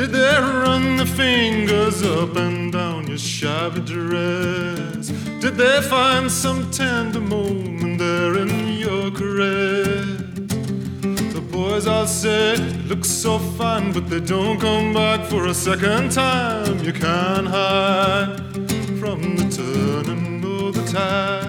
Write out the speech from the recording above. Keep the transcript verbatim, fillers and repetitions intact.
Did they run their fingers up and down your shabby dress? Did they find some tender moment there in your caress? The boys all say, look so fine, but they don't come back for a second time. You can't hide from the turning of the tide.